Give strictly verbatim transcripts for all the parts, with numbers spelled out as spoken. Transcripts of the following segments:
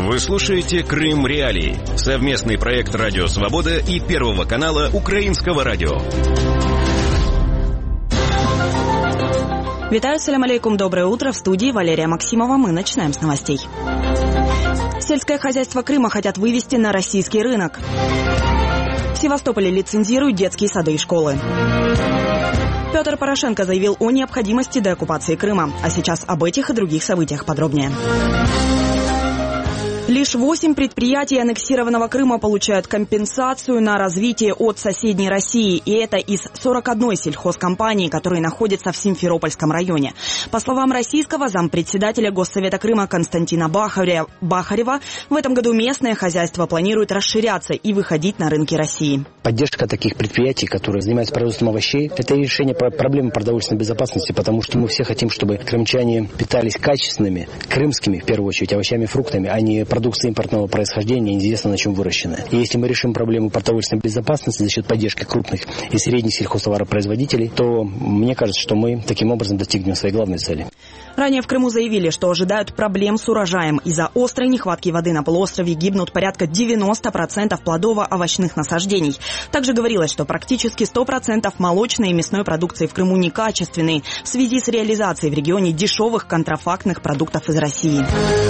Вы слушаете «Крым Реалии» — совместный проект «Радио Свобода» и Первого канала Украинского радио. Витаю, салям алейкум, доброе утро. В студии Валерия Максимова. Мы начинаем с новостей. Сельское хозяйство Крыма хотят вывести на российский рынок. В Севастополе лицензируют детские сады и школы. Петр Порошенко заявил о необходимости деоккупации Крыма. А сейчас об этих и других событиях подробнее. Лишь восемь предприятий аннексированного Крыма получают компенсацию на развитие от соседней России. И это из сорока одной сельхозкомпании, которые находятся в Симферопольском районе. По словам российского зампредседателя Госсовета Крыма Константина Бахарева, в этом году местное хозяйство планирует расширяться и выходить на рынки России. Поддержка таких предприятий, которые занимаются производством овощей, это решение проблемы продовольственной безопасности, потому что мы все хотим, чтобы крымчане питались качественными, крымскими, в первую очередь, овощами, фруктами, а не продукция импортного происхождения, неизвестно на чем выращенная. И если мы решим проблему продовольственной безопасности за счет поддержки крупных и средних сельхозтоваропроизводителей, то мне кажется, что мы таким образом достигнем своей главной цели. Ранее в Крыму заявили, что ожидают проблем с урожаем. Из-за острой нехватки воды на полуострове гибнут порядка девяносто процентов плодово-овощных насаждений. Также говорилось, что практически сто процентов молочной и мясной продукции в Крыму некачественные в связи с реализацией в регионе дешевых контрафактных продуктов из России.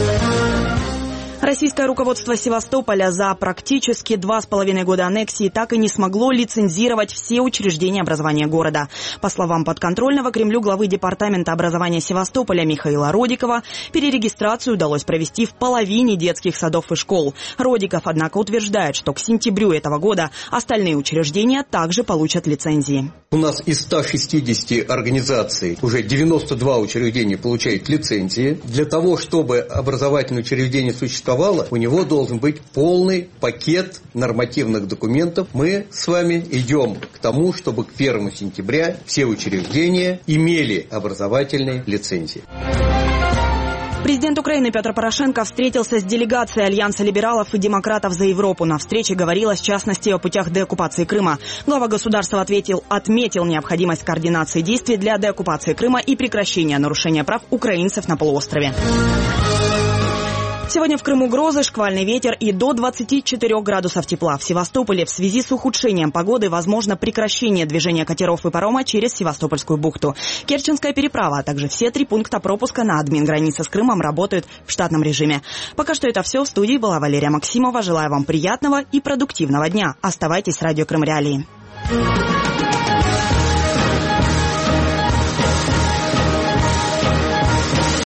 Российское руководство Севастополя за практически два с половиной года аннексии так и не смогло лицензировать все учреждения образования города. По словам подконтрольного Кремлю главы Департамента образования Севастополя Михаила Родикова, перерегистрацию удалось провести в половине детских садов и школ. Родиков, однако, утверждает, что к сентябрю этого года остальные учреждения также получат лицензии. У нас из ста шестидесяти организаций уже девяносто два учреждения получают лицензии. Для того, чтобы образовательное учреждение существовало, у него должен быть полный пакет нормативных документов. Мы с вами идем к тому, чтобы к первому сентября все учреждения имели образовательные лицензии. Президент Украины Петр Порошенко встретился с делегацией Альянса либералов и демократов за Европу. На встрече говорилось, в частности, о путях деоккупации Крыма. Глава государства ответил, отметил необходимость координации действий для деоккупации Крыма и прекращения нарушения прав украинцев на полуострове. Сегодня в Крыму грозы, шквальный ветер и до двадцати четырёх градусов тепла. В Севастополе в связи с ухудшением погоды возможно прекращение движения катеров и парома через Севастопольскую бухту. Керченская переправа, а также все три пункта пропуска на админгранице с Крымом работают в штатном режиме. Пока что это все. В студии была Валерия Максимова. Желаю вам приятного и продуктивного дня. Оставайтесь с радио Крым Реалии.